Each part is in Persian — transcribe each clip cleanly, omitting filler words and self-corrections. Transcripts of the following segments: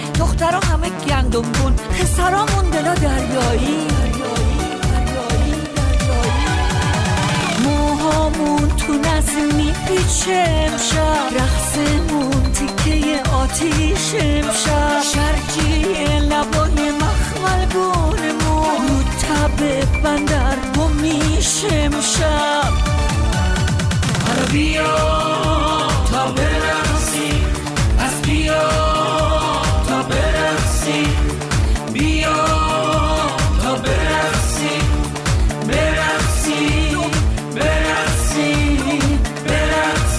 دخترها همه گندمبون، پسرامون دلا دریایی. موهامون تو نسیم میپیچه امشب، رقصمون تیکه آتیش امشب، شرجی لبای مخملگونمون رو تب بندر گمیش امشب. حالا بیا تا برقصی، از بیا تا برقصی، بیا تا برقصی، برقصی برقصی برقص.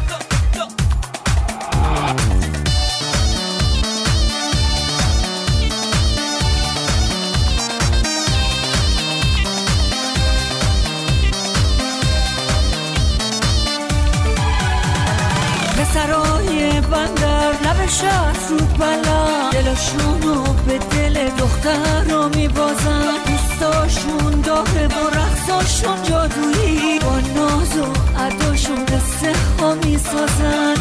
پسرای بندر لب شهر رو بلند، دلشونو به دل دختر رو میبازن، دوستاشون داغه و رقصاشون جادویی، با ناز و عداشون قصه ها میسازن.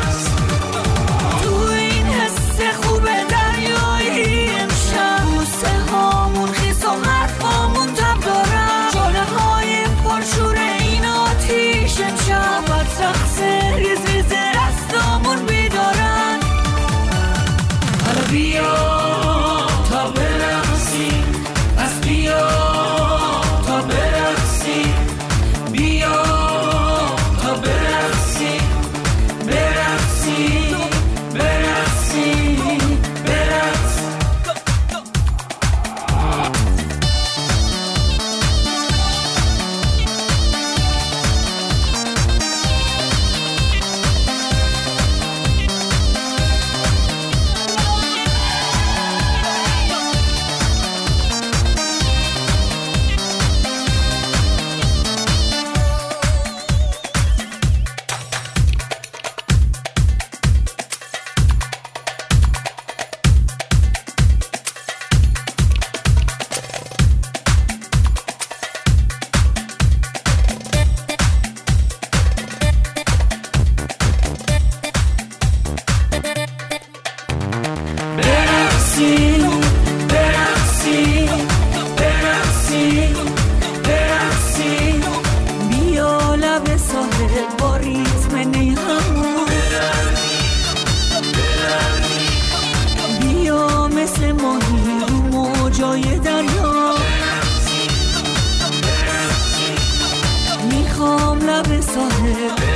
تو این حس خوب دریایی امشب، بوسه هامون خیس و حرفامون تب دارن، شعله های پرشور این آتیش امشب، از رقص ریز ریز دستامون بیدارن. حالا بیا تا برقصی، از بیا تا برقصی، بیا تا برقصی، برقصی برقصی برقص. میخوام لب ساحل